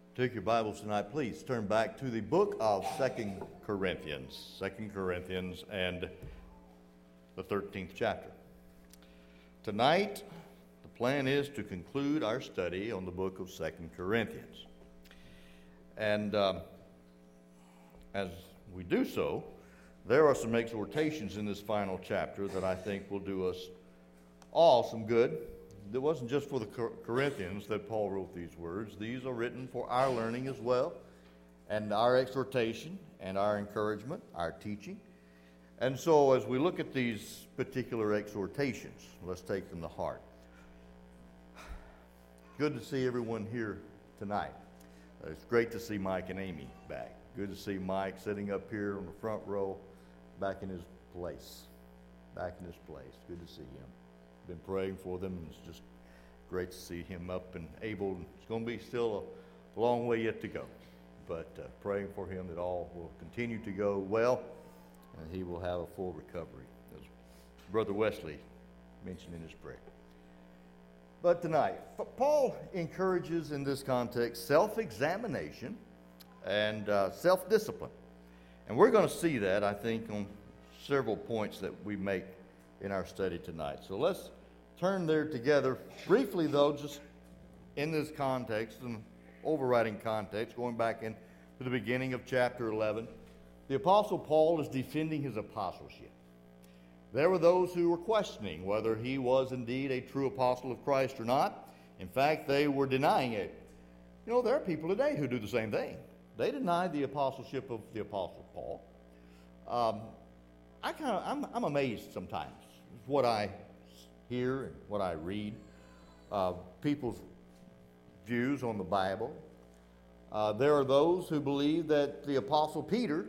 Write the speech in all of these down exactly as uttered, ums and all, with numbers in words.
Take your Bibles tonight, please. Turn back to the book of Second Corinthians. Second Corinthians and the thirteenth chapter. Tonight, the plan is to conclude our study on the book of Second Corinthians. And um, as we do so, there are some exhortations in this final chapter that I think will do us all some good. It wasn't just for the Corinthians that Paul wrote these words. These are written for our learning as well, and our exhortation, and our encouragement, our teaching. And so as we look at these particular exhortations, let's take them to heart. Good to see everyone here tonight. It's great to see Mike and Amy back. Good to see Mike sitting up here on the front row, back in his place. Back in his place. Good to see him. Been praying for them, and it's just great to see him up and able. It's going to be still a long way yet to go, but uh, praying for him that all will continue to go well, and he will have a full recovery, as Brother Wesley mentioned in his prayer. But tonight, Paul encourages in this context self-examination and uh, self-discipline, and we're going to see that, I think, on several points that we make in our study tonight. So let's turn there together. Briefly, though, just in this context, and overriding context, going back into the beginning of chapter eleven, the Apostle Paul is defending his apostleship. There were those who were questioning whether he was indeed a true apostle of Christ or not. In fact, they were denying it. You know, there are people today who do the same thing. They deny the apostleship of the Apostle Paul. Um, I kind of, I'm, I'm amazed sometimes what I hear and what I read, uh, people's views on the Bible. Uh, there are those who believe that the Apostle Peter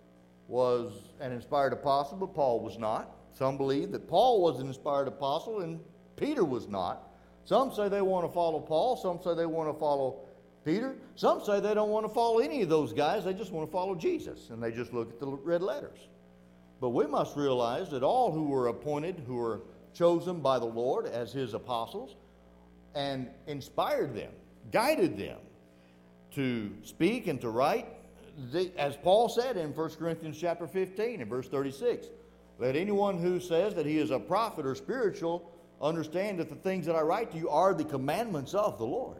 was an inspired apostle, but Paul was not. Some believe that Paul was an inspired apostle and Peter was not. Some say they want to follow Paul. Some say they want to follow Peter. Some say they don't want to follow any of those guys. They just want to follow Jesus, and they just look at the red letters. But we must realize that all who were appointed, who were chosen by the Lord as his apostles, and inspired them, guided them to speak and to write, they, as Paul said in First Corinthians chapter fifteen and verse thirty-six, let anyone who says that he is a prophet or spiritual understand that the things that I write to you are the commandments of the Lord.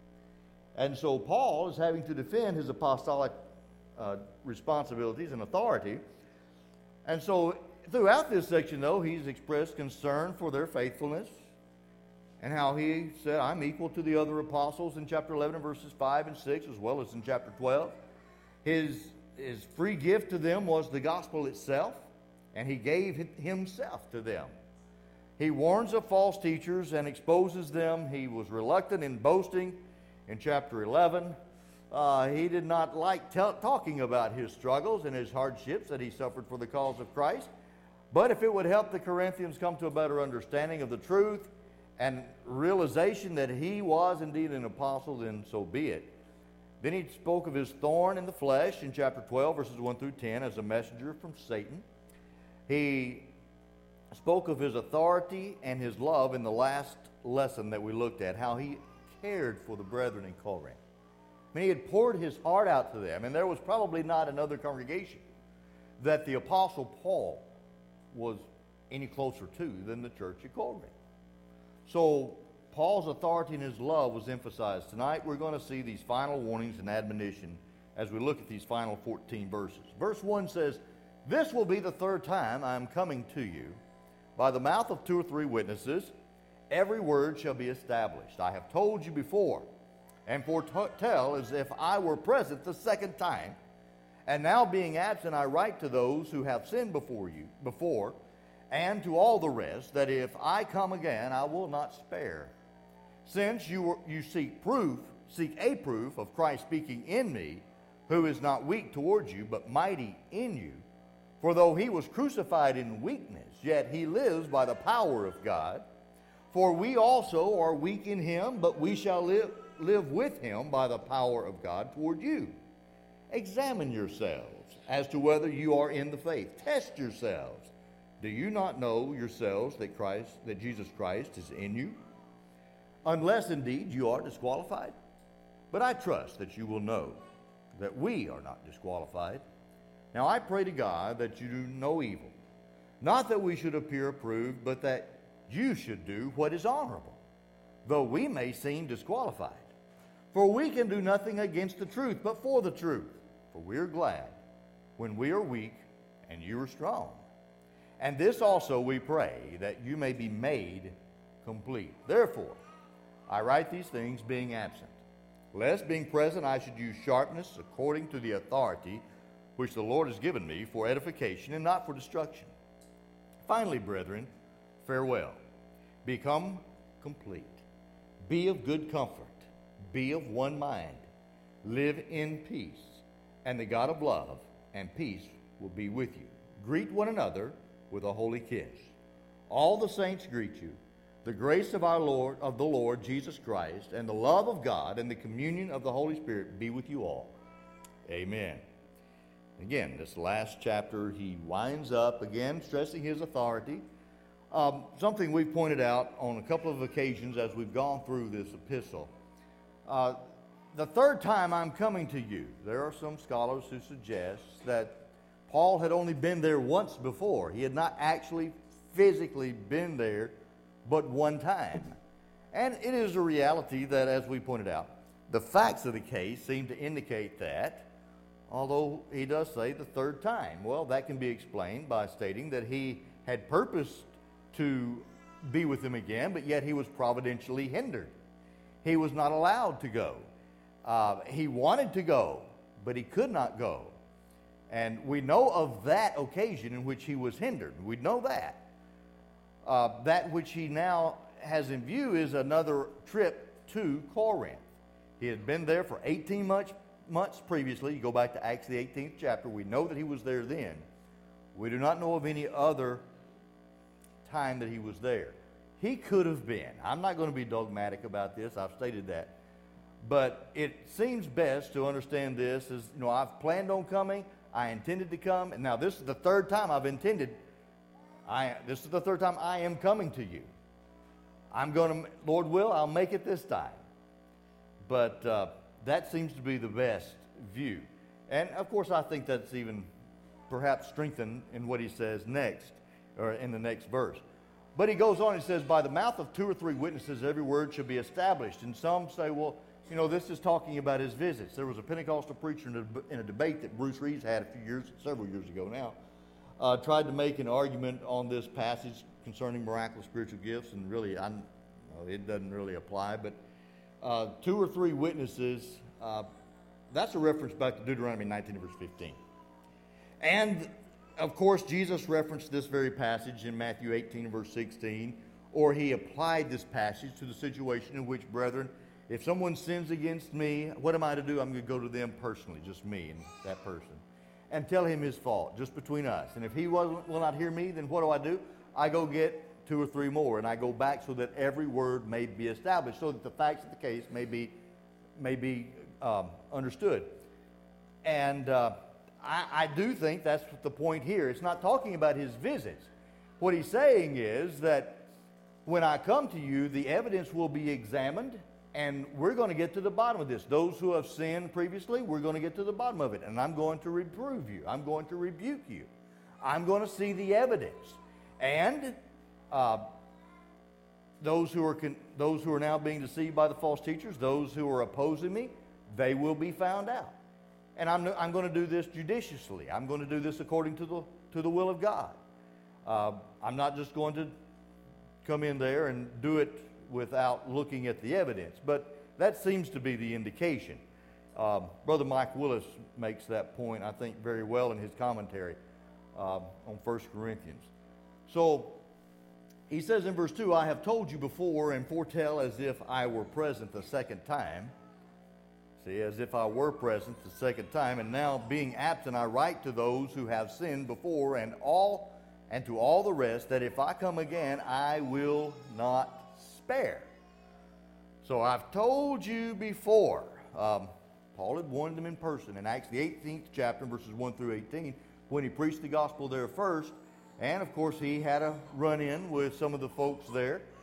And so Paul is having to defend his apostolic uh, responsibilities and authority. And so throughout this section, though, he's expressed concern for their faithfulness and how he said, I'm equal to the other apostles in chapter eleven, verses five and six, as well as in chapter twelve. His, his free gift to them was the gospel itself, and he gave himself to them. He warns of false teachers and exposes them. He was reluctant in boasting in chapter eleven. Uh, he did not like t- talking about his struggles and his hardships that he suffered for the cause of Christ. But if it would help the Corinthians come to a better understanding of the truth and realization that he was indeed an apostle, then so be it. Then he spoke of his thorn in the flesh in chapter twelve, verses one through ten, as a messenger from Satan. He spoke of his authority and his love in the last lesson that we looked at, how he cared for the brethren in Corinth. I mean, he had poured his heart out to them, and there was probably not another congregation that the Apostle Paul was any closer to than the church at Corinth. So Paul's authority and his love was emphasized. Tonight we're going to see these final warnings and admonition as we look at these final fourteen verses. Verse one says, this will be the third time I am coming to you. By the mouth of two or three witnesses, every word shall be established. I have told you before, and foretell as if I were present the second time. And now being absent, I write to those who have sinned before you, before, and to all the rest, that if I come again, I will not spare. Since you, you seek proof, seek a proof of Christ speaking in me, who is not weak towards you, but mighty in you. For though he was crucified in weakness, yet he lives by the power of God. For we also are weak in him, but we shall live, live with him by the power of God toward you. Examine yourselves as to whether you are in the faith. Test yourselves. Do you not know yourselves that Christ, that Jesus Christ is in you? Unless indeed you are disqualified. But I trust that you will know that we are not disqualified. Now I pray to God that you do no evil, not that we should appear approved, but that you should do what is honorable, though we may seem disqualified. For we can do nothing against the truth, but for the truth. For we are glad when we are weak and you are strong. And this also we pray, that you may be made complete. Therefore, I write these things being absent, lest being present I should use sharpness according to the authority which the Lord has given me for edification and not for destruction. Finally, brethren, farewell. Become complete. Be of good comfort. Be of one mind. Live in peace. And the God of love and peace will be with you. Greet one another with a holy kiss. All the saints greet you. The grace of our Lord, of the Lord Jesus Christ, and the love of God, and the communion of the Holy Spirit be with you all. Amen. Again, this last chapter, he winds up, again, stressing his authority. Um, something we've pointed out on a couple of occasions as we've gone through this epistle. Uh, the third time I'm coming to you, there are some scholars who suggest that Paul had only been there once before. He had not actually physically been there but one time. And it is a reality that, as we pointed out, the facts of the case seem to indicate that, although he does say the third time. Well, that can be explained by stating that he had purposed to be with them again, but yet he was providentially hindered. He was not allowed to go. Uh, he wanted to go, but he could not go. And we know of that occasion in which he was hindered. We know that. Uh, that which he now has in view is another trip to Corinth. He had been there for eighteen months, months previously. You go back to Acts the eighteenth chapter. We know that he was there then. We do not know of any other time that he was there. He could have been. I'm not going to be dogmatic about this. I've stated that. But it seems best to understand this as, you know, I've planned on coming. I intended to come. And now this is the third time I've intended. I, this is the third time I am coming to you. I'm going to, Lord will, I'll make it this time. But uh, that seems to be the best view. And of course, I think that's even perhaps strengthened in what he says next, or in the next verse. But he goes on, he says, by the mouth of two or three witnesses, every word shall be established. And some say, well, you know, this is talking about his visits. There was a Pentecostal preacher in a, in a debate that Bruce Reeves had a few years, several years ago now, uh, tried to make an argument on this passage concerning miraculous spiritual gifts, and really, I, well, it doesn't really apply, but uh, two or three witnesses, uh, that's a reference back to Deuteronomy nineteen, verse fifteen. And, of course, Jesus referenced this very passage in Matthew eighteen, verse sixteen, or he applied this passage to the situation in which, brethren, if someone sins against me, what am I to do? I'm going to go to them personally, just me and that person, and tell him his fault, just between us. And if he will, will not hear me, then what do I do? I go get two or three more, and I go back so that every word may be established, so that the facts of the case may be, may be um, understood. And uh, I, I do think that's the point here. It's not talking about his visits. What he's saying is that when I come to you, the evidence will be examined, and we're going to get to the bottom of this. Those who have sinned previously, we're going to get to the bottom of it. And I'm going to reprove you. I'm going to rebuke you. I'm going to see the evidence. And uh, those who are con- those who are now being deceived by the false teachers, those who are opposing me, they will be found out. And I'm, I'm going to do this judiciously. I'm going to do this according to the, to the will of God. Uh, I'm not just going to come in there and do it without looking at the evidence. But that seems to be the indication. Uh, Brother Mike Willis makes that point, I think, very well in his commentary uh, on First Corinthians. So he says in verse two, I have told you before and foretell as if I were present the second time. See, as if I were present the second time, and now being absent, I write to those who have sinned before and all and to all the rest, that if I come again, I will not spare. So I've told you before. Um, Paul had warned them in person in Acts the eighteenth chapter, verses one through eighteen, when he preached the gospel there first. And of course, he had a run-in with some of the folks there.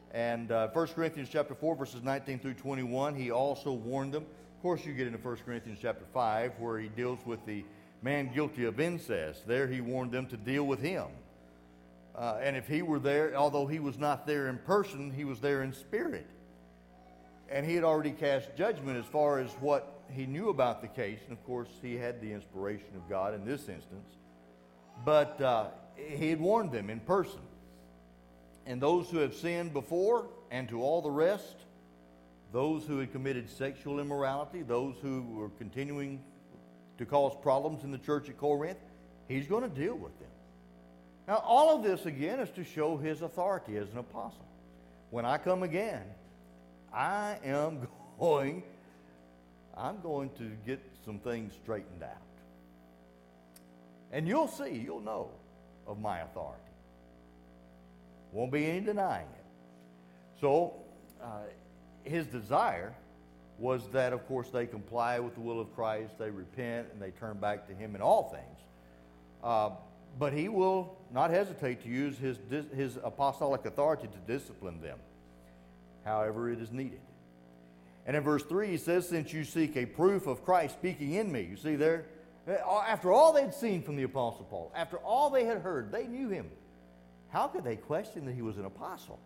And uh, First Corinthians chapter four, verses nineteen through twenty-one, he also warned them. Of course, you get into First Corinthians chapter five, where he deals with the man guilty of incest. There he warned them to deal with him. Uh, and if he were there, although he was not there in person, he was there in spirit. And he had already cast judgment as far as what he knew about the case. And of course, he had the inspiration of God in this instance. But uh, he had warned them in person. And those who have sinned before, and to all the rest, those who had committed sexual immorality, those who were continuing to cause problems in the church at Corinth, he's going to deal with them. Now, all of this, again, is to show his authority as an apostle. When I come again, I am going, I'm going to get some things straightened out. And you'll see, you'll know of my authority. Won't be any denying it. So, uh, his desire was that, of course, they comply with the will of Christ, they repent, and they turn back to him in all things. Uh, but he will not hesitate to use his, his apostolic authority to discipline them, however it is needed. And in verse three, he says, since you seek a proof of Christ speaking in me. You see there, after all they'd seen from the Apostle Paul, after all they had heard, they knew him. How could they question that he was an apostle?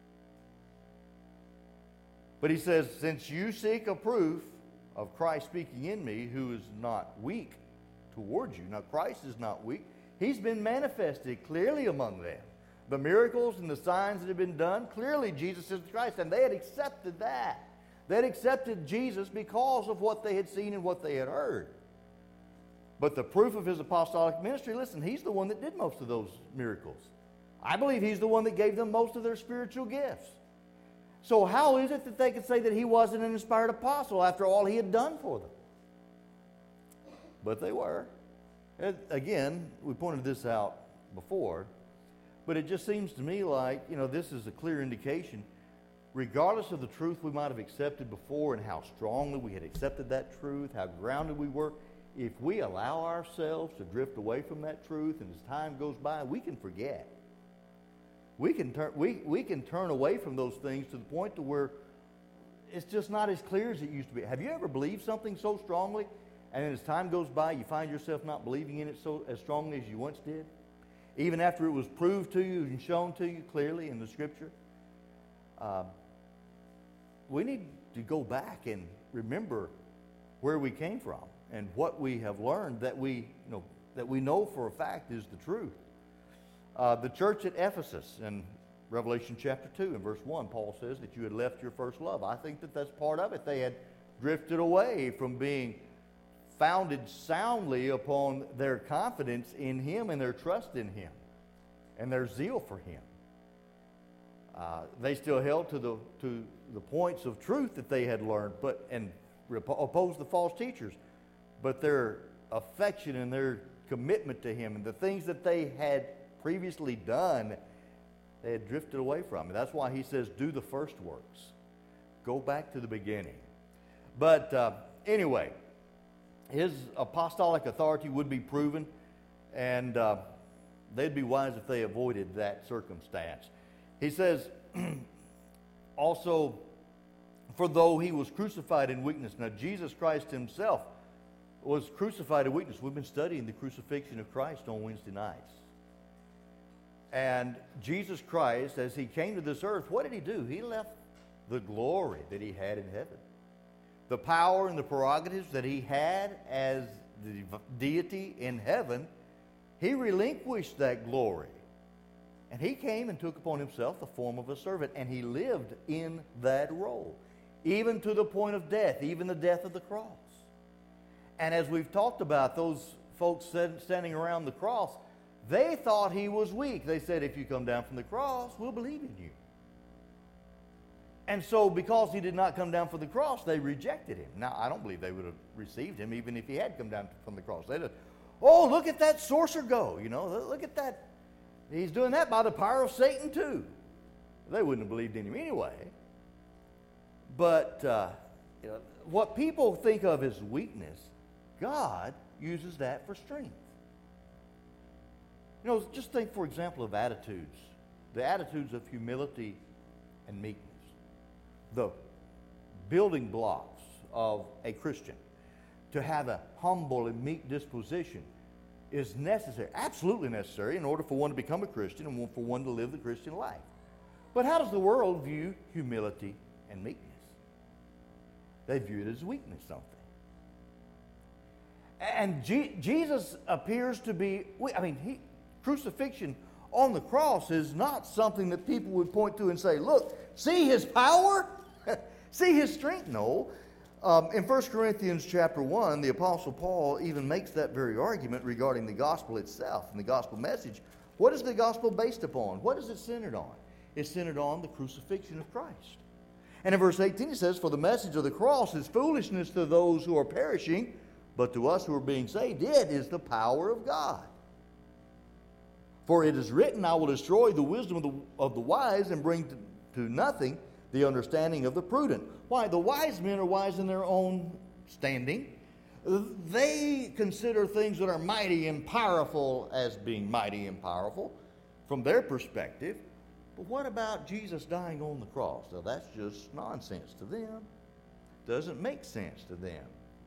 But he says, since you seek a proof of Christ speaking in me, who is not weak towards you. Now, Christ is not weak. He's been manifested clearly among them. The miracles and the signs that have been done, clearly Jesus is Christ, and they had accepted that. They had accepted Jesus because of what they had seen and what they had heard. But the proof of his apostolic ministry, listen, he's the one that did most of those miracles. I believe he's the one that gave them most of their spiritual gifts. So how is it that they could say that he wasn't an inspired apostle after all he had done for them? But they were. And again, we pointed this out before, but it just seems to me like, you know, this is a clear indication, regardless of the truth we might have accepted before and how strongly we had accepted that truth, how grounded we were, if we allow ourselves to drift away from that truth and as time goes by, we can forget. We can turn we, we can turn away from those things to the point to where it's just not as clear as it used to be. Have you ever believed something so strongly, and then as time goes by, you find yourself not believing in it so as strongly as you once did? Even after it was proved to you and shown to you clearly in the Scripture? Uh, we need to go back and remember where we came from and what we have learned that we, you know, that we know for a fact is the truth. Uh, the church at Ephesus in Revelation chapter two and verse one, Paul says that you had left your first love. I think that that's part of it. They had drifted away from being founded soundly upon their confidence in him and their trust in him and their zeal for him. Uh, they still held to the to the points of truth that they had learned, but and opposed the false teachers. But their affection and their commitment to him and the things that they had previously done, they had drifted away from. And that's why he says, do the first works. Go back to the beginning. But uh, anyway, his apostolic authority would be proven, and uh, they'd be wise if they avoided that circumstance. He says, also, for though he was crucified in weakness. Now, Jesus Christ himself was crucified in weakness. We've been studying the crucifixion of Christ on Wednesday nights. And Jesus Christ, as he came to this earth, what did he do? He left the glory that he had in heaven. The power and the prerogatives that he had as the deity in heaven, he relinquished that glory. And he came and took upon himself the form of a servant, and he lived in that role, even to the point of death, even the death of the cross. And as we've talked about, those folks standing around the cross, they thought he was weak. They said, if you come down from the cross, we'll believe in you. And so because he did not come down from the cross, they rejected him. Now, I don't believe they would have received him even if he had come down from the cross. They'd have, oh, look at that sorcerer go. You know, look at that. He's doing that by the power of Satan too. They wouldn't have believed in him anyway. But uh, you know, what people think of as weakness, God uses that for strength. You know, just think, for example, of attitudes. The attitudes of humility and meekness. The building blocks of a Christian. To have a humble and meek disposition is necessary, absolutely necessary, in order for one to become a Christian and for one to live the Christian life. But how does the world view humility and meekness? They view it as weakness, don't they? And G- Jesus appears to be, I mean, he, crucifixion on the cross is not something that people would point to and say, look, see his power? See his strength? No. Um, in First Corinthians chapter one, the Apostle Paul even makes that very argument regarding the gospel itself and the gospel message. What is the gospel based upon? What is it centered on? It's centered on the crucifixion of Christ. And in verse eighteen it says, for the message of the cross is foolishness to those who are perishing, but to us who are being saved, it is the power of God. For it is written, I will destroy the wisdom of the, of the wise and bring to, to nothing the understanding of the prudent. Why? The wise men are wise in their own standing. They consider things that are mighty and powerful as being mighty and powerful from their perspective. But what about Jesus dying on the cross? Now, that's just nonsense to them. Doesn't make sense to them.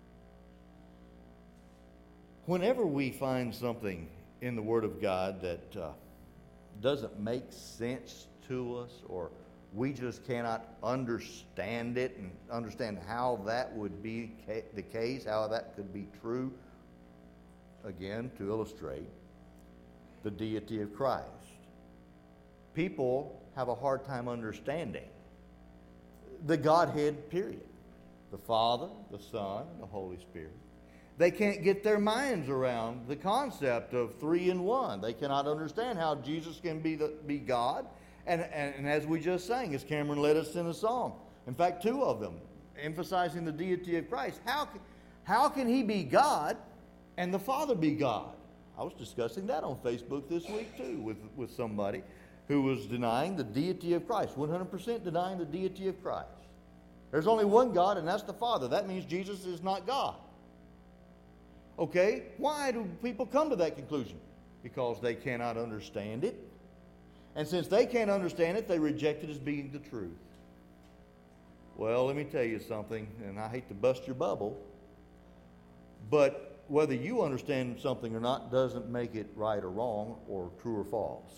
Whenever we find something in the Word of God that uh, doesn't make sense to us, or we just cannot understand it and understand how that would be ca- the case, how that could be true, again, to illustrate the deity of Christ. People have a hard time understanding the Godhead, period. The Father, the Son, and the Holy Spirit. They can't get their minds around the concept of three in one. They cannot understand how Jesus can be, the, be God. And, and, and as we just sang, as Cameron led us in a song, in fact, two of them, emphasizing the deity of Christ. How can, how can he be God and the Father be God? I was discussing that on Facebook this week, too, with, with somebody who was denying the deity of Christ, one hundred percent denying the deity of Christ. There's only one God, and that's the Father. That means Jesus is not God. Okay, why do people come to that conclusion? Because they cannot understand it. And since they can't understand it, they reject it as being the truth. Well, let me tell you something, and I hate to bust your bubble, but whether you understand something or not doesn't make it right or wrong or true or false.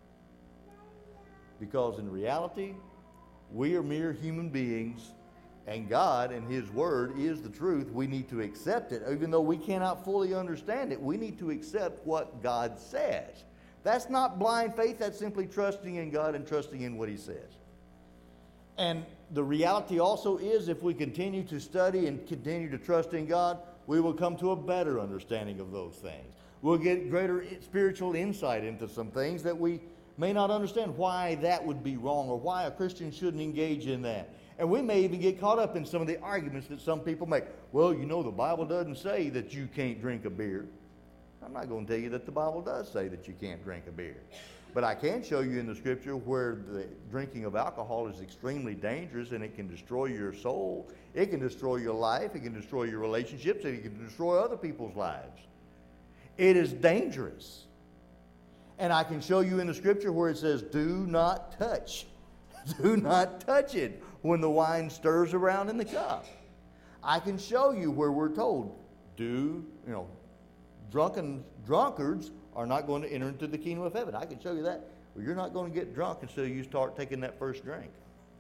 Because in reality, we are mere human beings, and God and His Word is the truth. We need to accept it. Even though we cannot fully understand it, we need to accept what God says. That's not blind faith. That's simply trusting in God and trusting in what He says. And the reality also is, if we continue to study and continue to trust in God, we will come to a better understanding of those things. We'll get greater spiritual insight into some things that we may not understand why that would be wrong or why a Christian shouldn't engage in that. And we may even get caught up in some of the arguments that some people make. Well, you know, the Bible doesn't say that you can't drink a beer. I'm not going to tell you that the Bible does say that you can't drink a beer. But I can show you in the Scripture where the drinking of alcohol is extremely dangerous, and it can destroy your soul. It can destroy your life. It can destroy your relationships. And it can destroy other people's lives. It is dangerous. And I can show you in the Scripture where it says, do not touch. Do not touch it when the wine stirs around in the cup. I can show you where we're told, do, you know, drunken drunkards are not going to enter into the kingdom of heaven. I can show you that. Well, you're not going to get drunk until you start taking that first drink.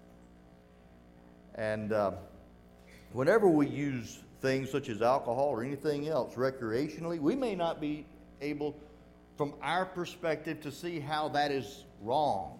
And uh, whenever we use things such as alcohol or anything else recreationally, we may not be able, from our perspective, to see how that is wrong.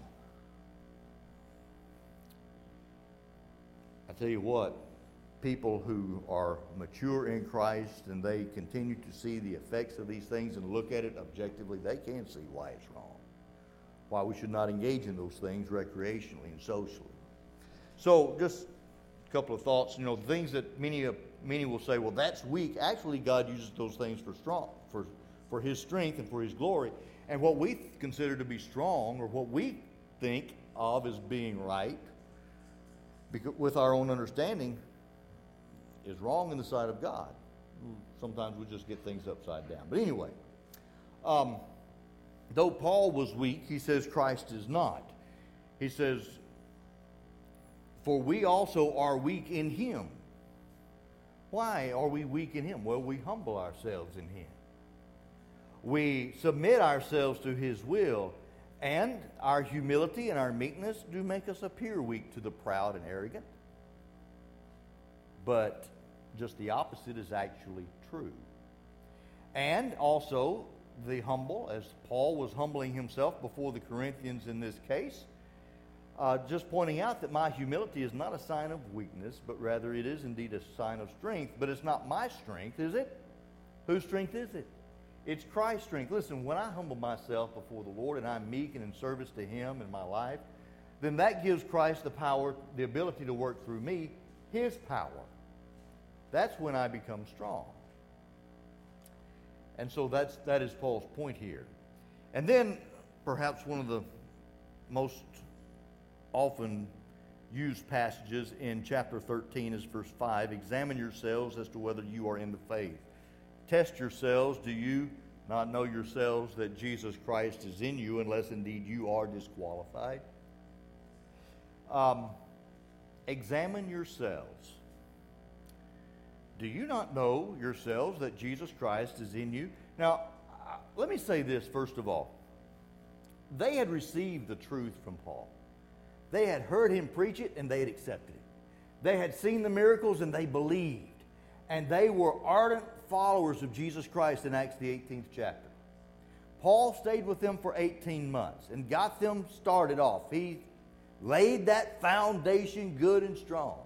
I tell you what, people who are mature in Christ and they continue to see the effects of these things and look at it objectively, they can see why it's wrong, why we should not engage in those things recreationally and socially. So just a couple of thoughts. You know, things that many many will say, well, that's weak. Actually, God uses those things for strong, for for His strength and for His glory. And what we consider to be strong, or what we think of as being right, because with our own understanding, is wrong in the sight of God. Sometimes we just get things upside down. But anyway, um, though Paul was weak, he says Christ is not. He says, For we also are weak in him. Why are we weak in him? Well, we humble ourselves in him. We submit ourselves to his will, and our humility and our meekness do make us appear weak to the proud and arrogant. But just the opposite is actually true. And also the humble, as Paul was humbling himself before the Corinthians in this case, uh, just pointing out that my humility is not a sign of weakness, but rather it is indeed a sign of strength. But it's not my strength, is it? Whose strength is it? It's Christ's strength. Listen, when I humble myself before the Lord and I'm meek and in service to him in my life, then that gives Christ the power, the ability to work through me, his power. That's when I become strong. And so that's, that is Paul's point here. And then perhaps one of the most often used passages in chapter thirteen is verse five. Examine yourselves as to whether you are in the faith. Test yourselves. Do you not know yourselves that Jesus Christ is in you, unless indeed you are disqualified? Um, examine yourselves. Do you not know yourselves that Jesus Christ is in you? Now, uh, let me say this first of all. They had received the truth from Paul. They had heard him preach it and they had accepted it. They had seen the miracles and they believed. And they were ardent followers of Jesus Christ in Acts the eighteenth chapter. Paul stayed with them for eighteen months and got them started off. He laid that foundation good and strong.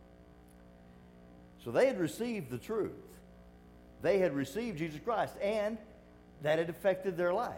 So they had received the truth. They had received Jesus Christ, and that had affected their life.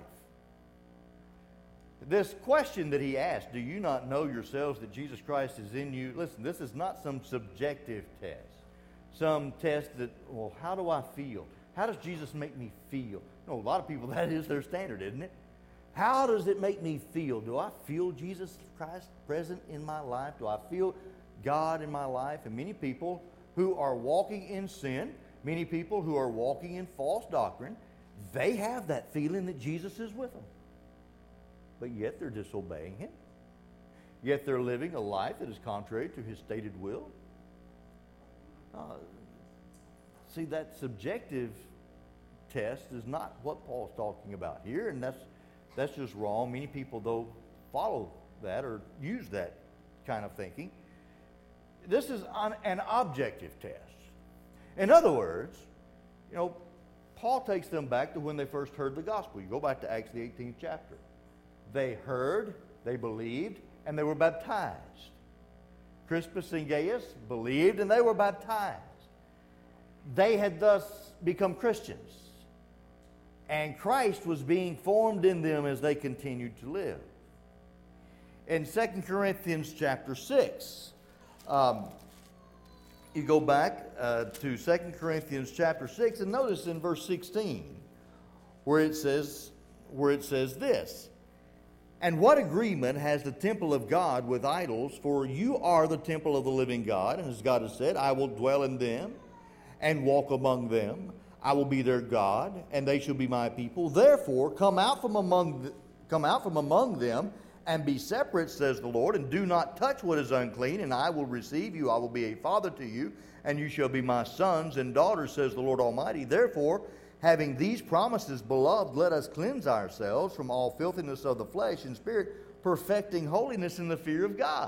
This question that he asked, do you not know yourselves that Jesus Christ is in you? Listen, this is not some subjective test. Some test that, well, how do I feel? How does Jesus make me feel? No, a lot of people, that is their standard, isn't it? How does it make me feel? Do I feel Jesus Christ present in my life? Do I feel God in my life? And many people who are walking in sin, many people who are walking in false doctrine, they have that feeling that Jesus is with them. But yet they're disobeying him. Yet they're living a life that is contrary to his stated will. Uh, see, that subjective test is not what Paul's talking about here, and that's that's just wrong. Many people, though, follow that or use that kind of thinking. This is an, an objective test. In other words, you know, Paul takes them back to when they first heard the gospel. You go back to Acts the eighteenth chapter. They heard, they believed, and they were baptized. Crispus and Gaius believed and they were baptized. They had thus become Christians. And Christ was being formed in them as they continued to live. In Second Corinthians chapter six, um, you go back uh, to Second Corinthians chapter six and notice in verse sixteen where it says, where it says this, and what agreement has the temple of God with idols? For you are the temple of the living God. And as God has said, I will dwell in them and walk among them. I will be their God, and they shall be my people. Therefore, come out from among the, come out from among them and be separate, says the Lord, and do not touch what is unclean, and I will receive you. I will be a father to you, and you shall be my sons and daughters, says the Lord Almighty. Therefore, having these promises, beloved, let us cleanse ourselves from all filthiness of the flesh and spirit, perfecting holiness in the fear of God.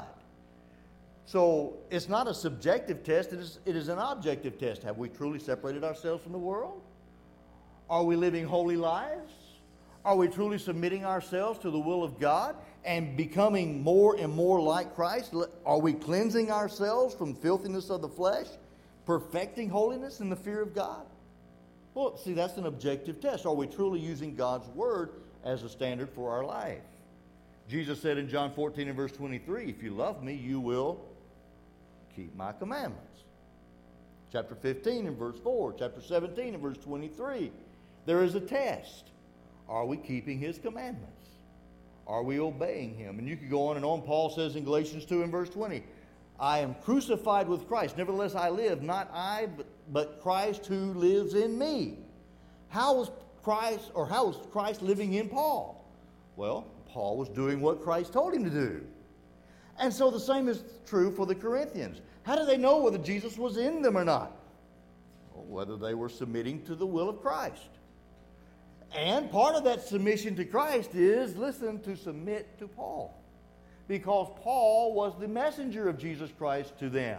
So it's not a subjective test, it is, it is an objective test. Have we truly separated ourselves from the world? Are we living holy lives? Are we truly submitting ourselves to the will of God and becoming more and more like Christ? Are we cleansing ourselves from filthiness of the flesh, perfecting holiness in the fear of God? Well, see, that's an objective test. Are we truly using God's word as a standard for our life? Jesus said in John fourteen and verse twenty-three, if you love me, you will keep my commandments. Chapter fifteen and verse four, chapter seventeen and verse twenty-three, there is a test. Are we keeping his commandments? Are we obeying him? And you could go on and on. Paul says in Galatians two and verse twenty, I am crucified with Christ. Nevertheless I live, not I, but, but Christ who lives in me. How was Christ, or how was Christ living in Paul? Well, Paul was doing what Christ told him to do. And so the same is true for the Corinthians. How do they know whether Jesus was in them or not? Well, whether they were submitting to the will of Christ. And part of that submission to Christ is, listen, to submit to Paul. Because Paul was the messenger of Jesus Christ to them.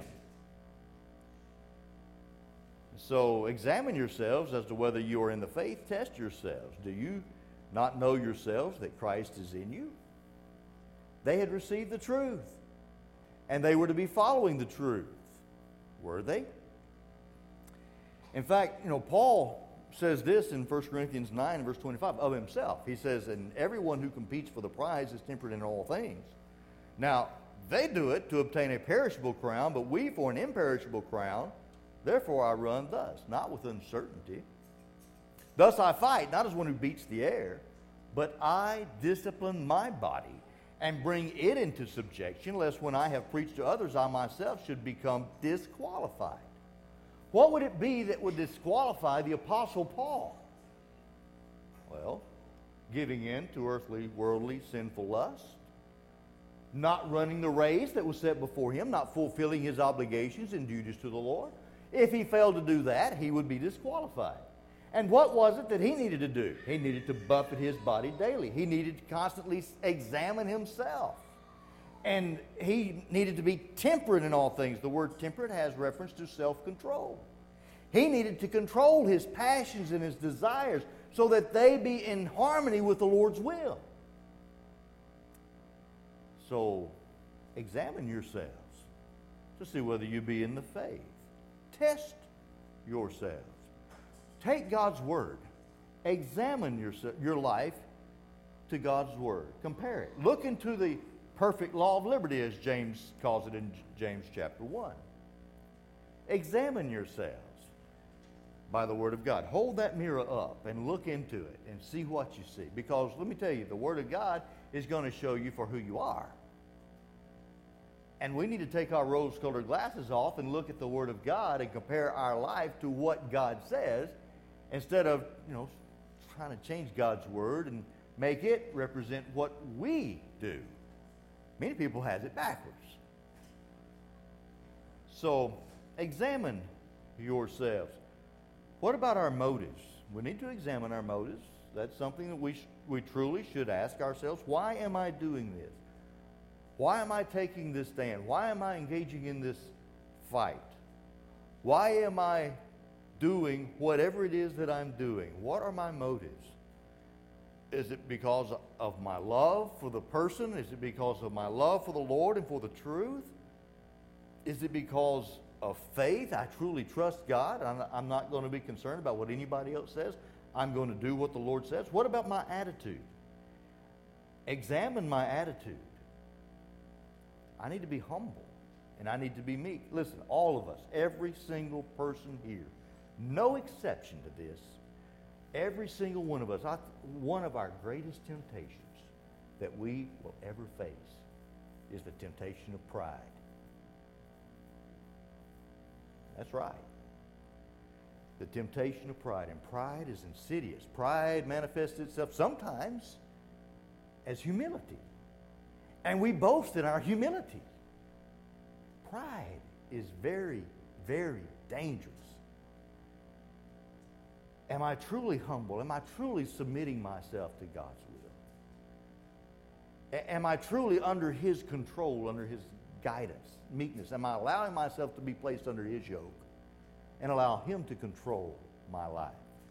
So examine yourselves as to whether you are in the faith. Test yourselves. Do you not know yourselves that Christ is in you? They had received the truth, and they were to be following the truth. Were they? In fact, you know, Paul says this in First Corinthians nine, verse twenty-five, of himself. He says, and everyone who competes for the prize is temperate in all things. Now, they do it to obtain a perishable crown, but we for an imperishable crown. Therefore I run thus, not with uncertainty. Thus I fight, not as one who beats the air, but I discipline my body and bring it into subjection, lest when I have preached to others, I myself should become disqualified. What would it be that would disqualify the Apostle Paul? Well, giving in to earthly, worldly, sinful lust, not running the race that was set before him, not fulfilling his obligations and duties to the Lord. If he failed to do that, he would be disqualified. And what was it that he needed to do? He needed to buffet his body daily. He needed to constantly examine himself. And he needed to be temperate in all things. The word temperate has reference to self-control. He needed to control his passions and his desires so that they be in harmony with the Lord's will. So, examine yourselves to see whether you be in the faith. Test yourselves. Take God's Word. Examine your, your life to God's Word. Compare it. Look into the perfect law of liberty, as James calls it in James chapter one. Examine yourselves by the Word of God. Hold that mirror up and look into it and see what you see. Because let me tell you, the Word of God is going to show you for who you are. And we need to take our rose-colored glasses off and look at the Word of God and compare our life to what God says, instead of, you know, trying to change God's Word and make it represent what we do. Many people has it backwards. So, examine yourselves. What about our motives? We need to examine our motives. That's something that we sh- we truly should ask ourselves. Why am I doing this? Why am I taking this stand? Why am I engaging in this fight? Why am I doing whatever it is that I'm doing? What are my motives? Is it because of my love for the person? Is it because of my love for the Lord and for the truth? Is it because of faith? I truly trust God. I'm, I'm not going to be concerned about what anybody else says. I'm going to do what the Lord says. What about my attitude? Examine my attitude. I need to be humble, and I need to be meek. Listen, all of us, every single person here, no exception to this, every single one of us, I, one of our greatest temptations that we will ever face is the temptation of pride. That's right. The temptation of pride. And pride is insidious. Pride manifests itself sometimes as humility. And we boast in our humility. Pride is very, very dangerous. Am I truly humble? Am I truly submitting myself to God's will? A- am I truly under His control, under His guidance, meekness? Am I allowing myself to be placed under His yoke and allow Him to control my life?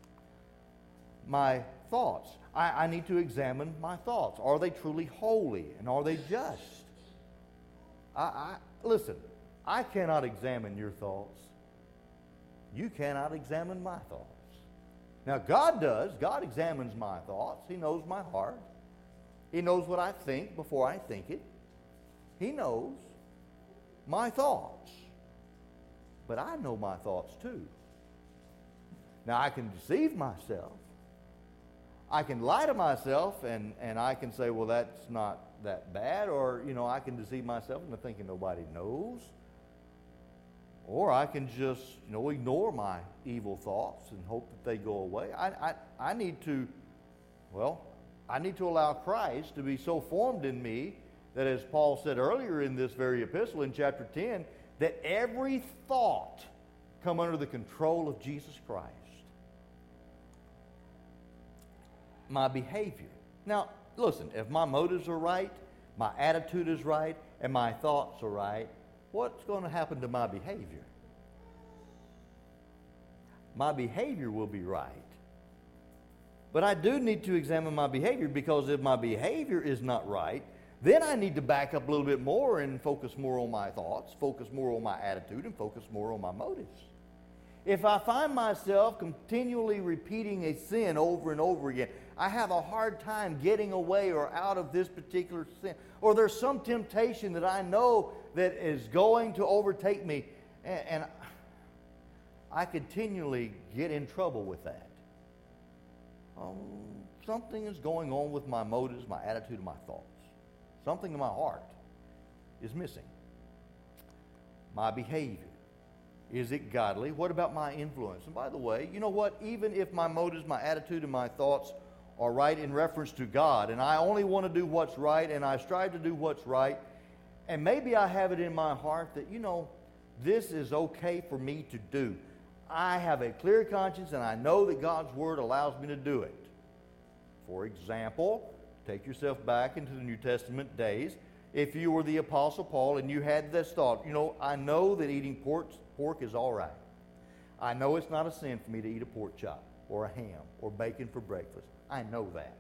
My thoughts. I, I need to examine my thoughts. Are they truly holy, and are they just? I, I listen, I cannot examine your thoughts. You cannot examine my thoughts. Now, God does. God examines my thoughts. He knows my heart. He knows what I think before I think it. He knows my thoughts. But I know my thoughts too. Now, I can deceive myself. I can lie to myself, and, and I can say, well, that's not that bad. Or, you know, I can deceive myself into thinking nobody knows. Or I can just, you know, ignore my evil thoughts and hope that they go away. I, I, I need to, well, I need to allow Christ to be so formed in me that, as Paul said earlier in this very epistle in chapter ten, that every thought come under the control of Jesus Christ. My behavior. Now, listen, if my motives are right, my attitude is right, and my thoughts are right, what's going to happen to my behavior? My behavior will be right. But I do need to examine my behavior, because if my behavior is not right, then I need to back up a little bit more and focus more on my thoughts, focus more on my attitude, and focus more on my motives. If I find myself continually repeating a sin over and over again, I have a hard time getting away or out of this particular sin. Or there's some temptation that I know that is going to overtake me, and, and I continually get in trouble with that. Um, something is going on with my motives, my attitude, and my thoughts. Something in my heart is missing. My behavior. Is it godly? What about my influence? And by the way, you know what? Even if my motives, my attitude, and my thoughts are right in reference to God, and I only want to do what's right, and I strive to do what's right, and maybe I have it in my heart that, you know, this is okay for me to do. I have a clear conscience, and I know that God's Word allows me to do it. For example, take yourself back into the New Testament days. If you were the Apostle Paul and you had this thought, you know, I know that eating pork, pork is all right. I know it's not a sin for me to eat a pork chop or a ham or bacon for breakfast. I know that.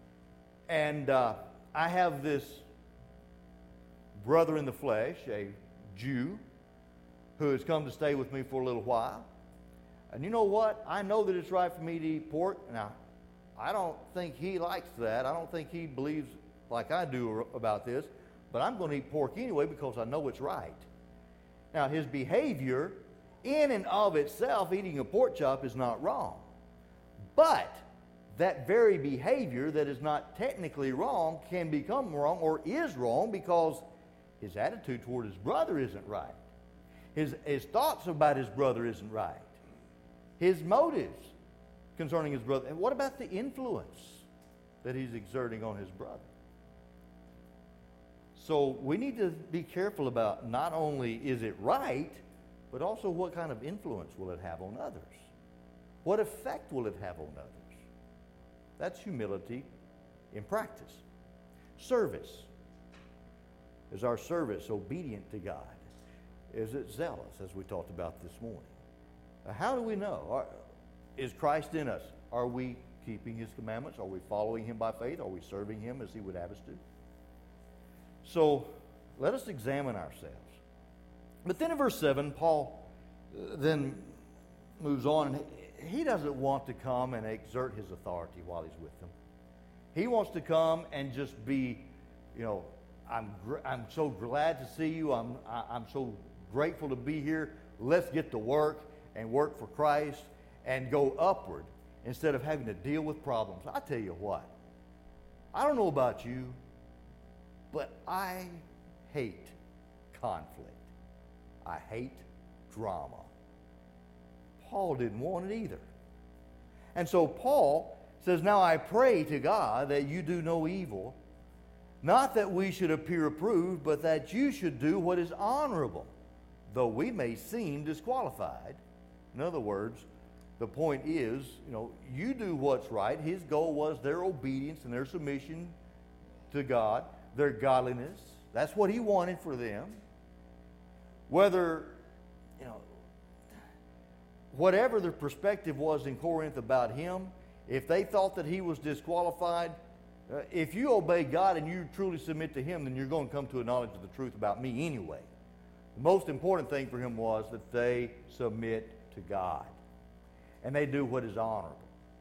And uh, I have this brother in the flesh, a Jew, who has come to stay with me for a little while. And you know what? I know that it's right for me to eat pork. Now, I don't think he likes that. I don't think he believes like I do about this. But I'm going to eat pork anyway because I know it's right. Now, his behavior, in and of itself, eating a pork chop is not wrong. But that very behavior that is not technically wrong can become wrong or is wrong because his attitude toward his brother isn't right. His, his thoughts about his brother isn't right. His motives concerning his brother. And what about the influence that he's exerting on his brother? So we need to be careful about not only is it right, but also what kind of influence will it have on others? What effect will it have on others? That's humility in practice. Service. Is our service obedient to God? Is it zealous, as we talked about this morning? How do we know? Are, is Christ in us? Are we keeping His commandments? Are we following Him by faith? Are we serving Him as He would have us do? So let us examine ourselves. But then in verse seven, Paul then moves on, and he doesn't want to come and exert his authority while he's with them. He wants to come and just be, you know, I'm gr- I'm so glad to see you. I'm I, I'm so grateful to be here. Let's get to work and work for Christ and go upward instead of having to deal with problems. I tell you what, I don't know about you, but I hate conflict. I hate drama. Paul didn't want it either. And so Paul says, now I pray to God that you do no evil, not that we should appear approved, but that you should do what is honorable, though we may seem disqualified. In other words, the point is, you know, you do what's right. His goal was their obedience and their submission to God, their godliness. That's what he wanted for them. Whether, you know, whatever the perspective was in Corinth about him, if they thought that he was disqualified, uh, if you obey God and you truly submit to Him, then you're going to come to a knowledge of the truth about me anyway. The most important thing for him was that they submit to God and they do what is honorable.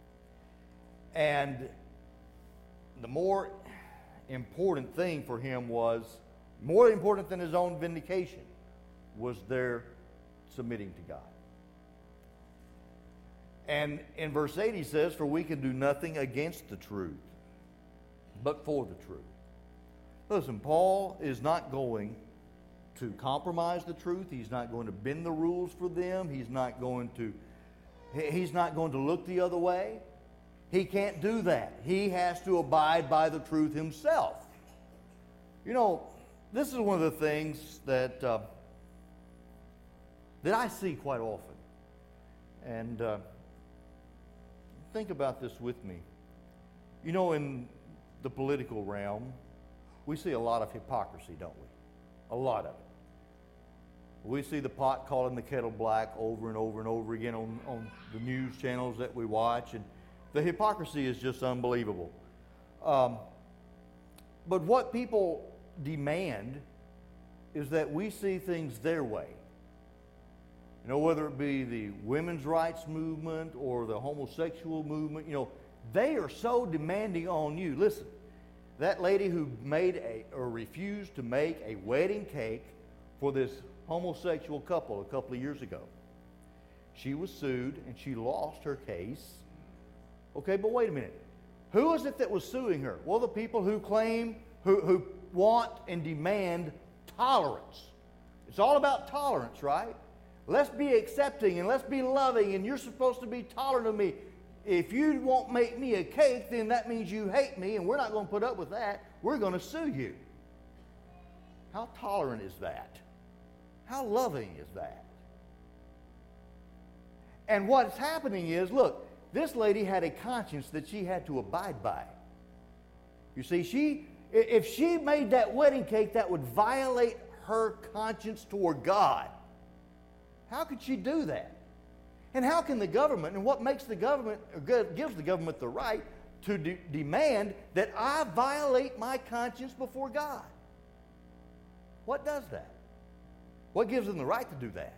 And the more important thing for him was, more important than his own vindication, was their submitting to God. And in verse eight he says, for we can do nothing against the truth, but for the truth. Listen, Paul is not going to compromise the truth. He's not going to bend the rules for them. He's not going to, he's not going to look the other way. He can't do that. He has to abide by the truth himself. You know, this is one of the things that uh, that I see quite often. And uh, think about this with me. You know, in the political realm, we see a lot of hypocrisy, don't we? A lot of it. We see the pot calling the kettle black over and over and over again on, on the news channels that we watch, and the hypocrisy is just unbelievable. Um, but what people demand is that we see things their way. You know, whether it be the women's rights movement or the homosexual movement, you know, they are so demanding on you. Listen, that lady who made a, or refused to make a wedding cake for this homosexual couple a couple of years ago, she was sued and she lost her case. Okay, but wait a minute. Who is it that was suing her? Well, the people who claim, who, who want and demand tolerance. It's all about tolerance, right? Let's be accepting and let's be loving, and you're supposed to be tolerant of me. If you won't make me a cake, then that means you hate me, and we're not going to put up with that. We're going to sue you. How tolerant is that? How loving is that? And what's happening is, look, this lady had a conscience that she had to abide by. You see, she, if she made that wedding cake, that would violate her conscience toward God. How could she do that? And how can the government, and what makes the government, or gives the government the right to de- demand that I violate my conscience before God? What does that? What gives them the right to do that?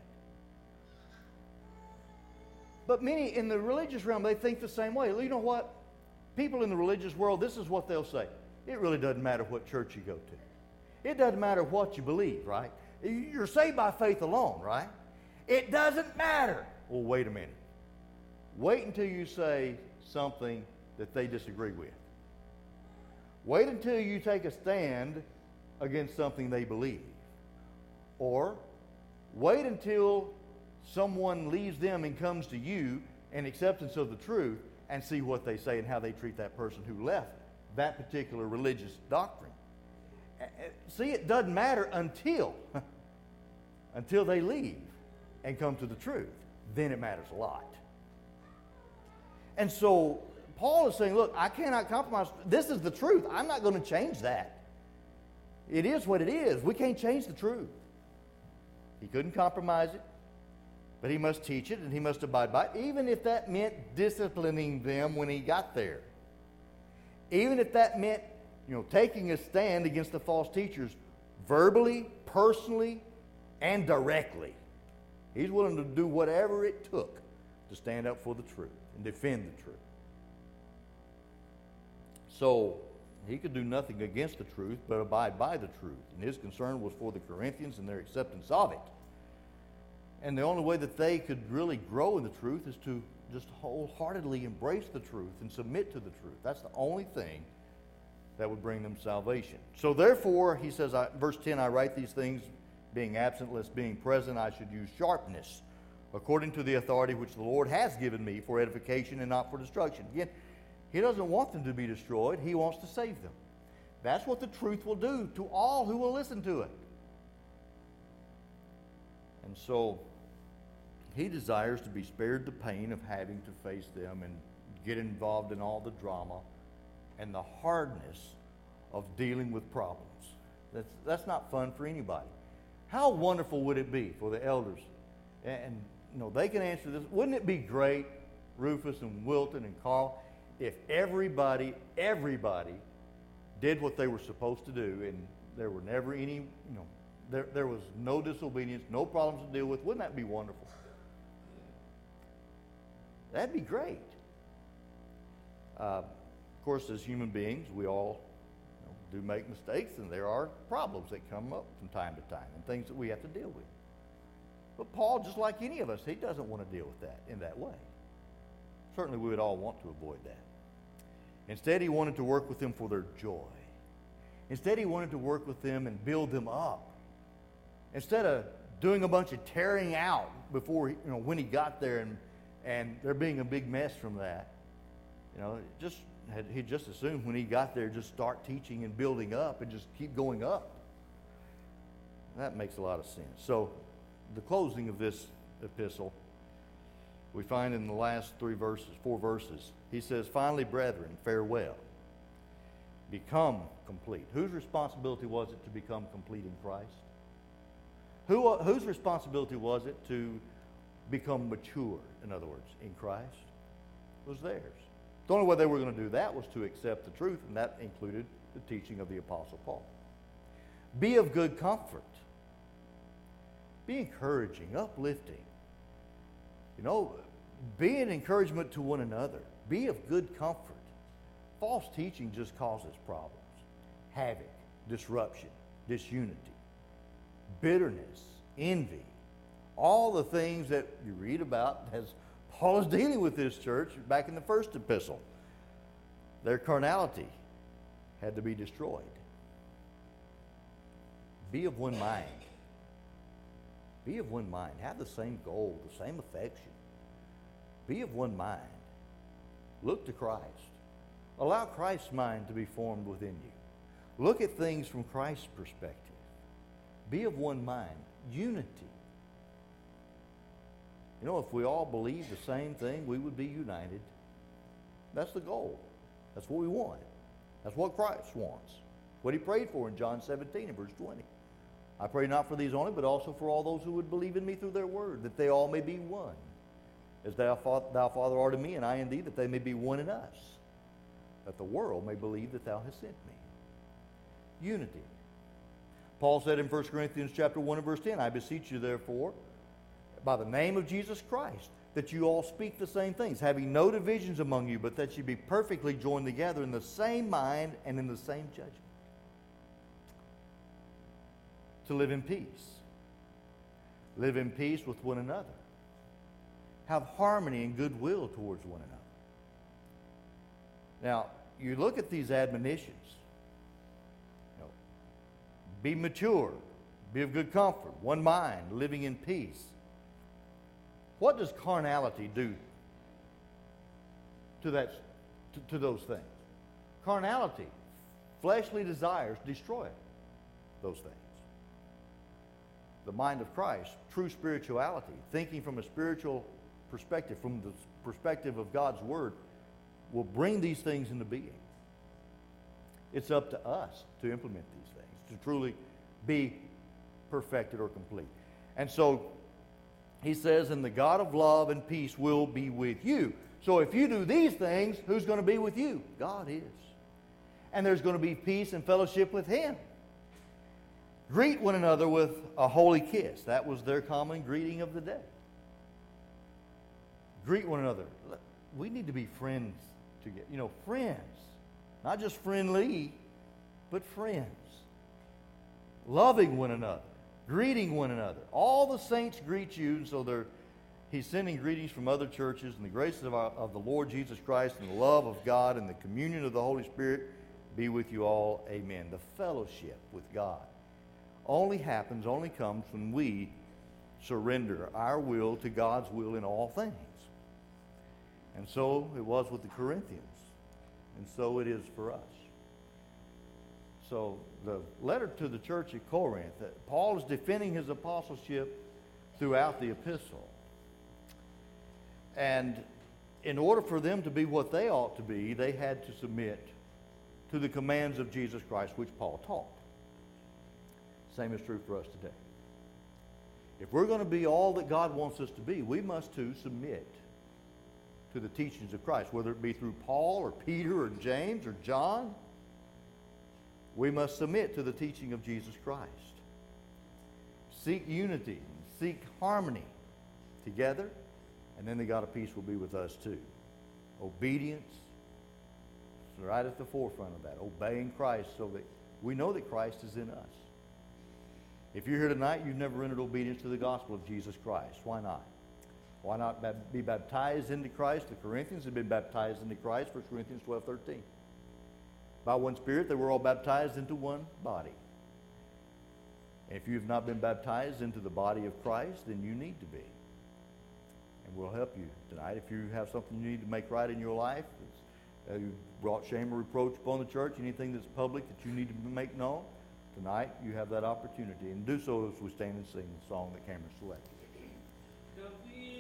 But many in the religious realm, they think the same way. You know what? People in the religious world, this is what they'll say. It really doesn't matter what church you go to. It doesn't matter what you believe, right? You're saved by faith alone, right? It doesn't matter. Well, wait a minute. Wait until you say something that they disagree with. Wait until you take a stand against something they believe. Or wait until someone leaves them and comes to you in acceptance of the truth and see what they say and how they treat that person who left that particular religious doctrine. See, it doesn't matter until, until they leave and come to the truth. Then it matters a lot. And so Paul is saying, look, I cannot compromise. This is the truth. I'm not going to change that. It is what it is. We can't change the truth. He couldn't compromise it, but he must teach it and he must abide by it, even if that meant disciplining them when he got there. Even if that meant, you know, taking a stand against the false teachers verbally, personally, and directly. He's willing to do whatever it took to stand up for the truth and defend the truth. So he could do nothing against the truth but abide by the truth. And his concern was for the Corinthians and their acceptance of it. And the only way that they could really grow in the truth is to just wholeheartedly embrace the truth and submit to the truth. That's the only thing that would bring them salvation. So therefore, he says, I, verse ten, I write these things being absent, lest being present I should use sharpness, according to the authority which the Lord has given me for edification and not for destruction. Again, he doesn't want them to be destroyed. He wants to save them. That's what the truth will do to all who will listen to it. And so he desires to be spared the pain of having to face them and get involved in all the drama and the hardness of dealing with problems. That's, that's not fun for anybody. How wonderful would it be for the elders? And, and you know, they can answer this. Wouldn't it be great, Rufus and Wilton and Carl, if everybody, everybody did what they were supposed to do and there were never any, you know, there, there was no disobedience, no problems to deal with? Wouldn't that be wonderful? That'd be great. Uh, of course, as human beings, we all do make mistakes, and there are problems that come up from time to time and things that we have to deal with. But Paul, just like any of us, he doesn't want to deal with that in that way. Certainly we would all want to avoid that. Instead, he wanted to work with them for their joy. Instead, he wanted to work with them and build them up. Instead of doing a bunch of tearing out before, he, you know, when he got there and, and there being a big mess from that, you know, just had, he'd just as soon when he got there just start teaching and building up and just keep going up. That makes a lot of sense. So the closing of this epistle, we find in the last three verses, four verses, he says, finally, brethren, farewell. Become complete. Whose responsibility was it to become complete in Christ? Who, whose responsibility was it to become mature, in other words, in Christ? It was theirs. The only way they were going to do that was to accept the truth, and that included the teaching of the Apostle Paul. Be of good comfort. Be encouraging, uplifting. You know, be an encouragement to one another. Be of good comfort. False teaching just causes problems, havoc, disruption, disunity, bitterness, envy, all the things that you read about as Paul is dealing with this church back in the first epistle. Their carnality had to be destroyed. Be of one mind. Be of one mind. Have the same goal, the same affection. Be of one mind. Look to Christ. Allow Christ's mind to be formed within you. Look at things from Christ's perspective. Be of one mind. Unity. You know, if we all believed the same thing, we would be united. That's the goal. That's what we want. That's what Christ wants. What he prayed for in John seventeen and verse twenty. I pray not for these only, but also for all those who would believe in me through their word, that they all may be one. As thou, thou, Father, art in me, and I in thee, that they may be one in us, that the world may believe that thou hast sent me. Unity. Paul said in First Corinthians chapter one and verse ten, I beseech you therefore, by the name of Jesus Christ, that you all speak the same things, having no divisions among you, but that you be perfectly joined together in the same mind and in the same judgment. To live in peace. Live in peace with one another. Have harmony and goodwill towards one another. Now, you look at these admonitions. You know, be mature. Be of good comfort. One mind. Living in peace. What does carnality do to, that, to, to those things? Carnality, fleshly desires, destroy those things. The mind of Christ, true spirituality, thinking from a spiritual perspective, from the perspective of God's Word, will bring these things into being. It's up to us to implement these things, to truly be perfected or complete. And so, he says, and the God of love and peace will be with you. So if you do these things, who's going to be with you? God is. And there's going to be peace and fellowship with Him. Greet one another with a holy kiss. That was their common greeting of the day. Greet one another. We need to be friends together. You know, friends. Not just friendly, but friends. Loving one another. Greeting one another. All the saints greet you, so they're, he's sending greetings from other churches, and the grace of, our, of the Lord Jesus Christ and the love of God and the communion of the Holy Spirit be with you all. Amen. The fellowship with God only happens, only comes when we surrender our will to God's will in all things. And so it was with the Corinthians, and so it is for us. So the letter to the church at Corinth, Paul is defending his apostleship throughout the epistle. And in order for them to be what they ought to be, they had to submit to the commands of Jesus Christ, which Paul taught. Same is true for us today. If we're going to be all that God wants us to be, we must too submit to the teachings of Christ, whether it be through Paul or Peter or James or John. We must submit to the teaching of Jesus Christ. Seek unity, seek harmony together, and then the God of peace will be with us too. Obedience is right at the forefront of that. Obeying Christ so that we know that Christ is in us. If you're here tonight, you've never rendered obedience to the gospel of Jesus Christ. Why not? Why not be baptized into Christ? The Corinthians had been baptized into Christ, First Corinthians twelve thirteen. By one Spirit, they were all baptized into one body. And if you have not been baptized into the body of Christ, then you need to be. And we'll help you tonight. If you have something you need to make right in your life, uh, you brought shame or reproach upon the church, anything that's public that you need to make known, tonight you have that opportunity. And do so as we stand and sing the song that Cameron selected.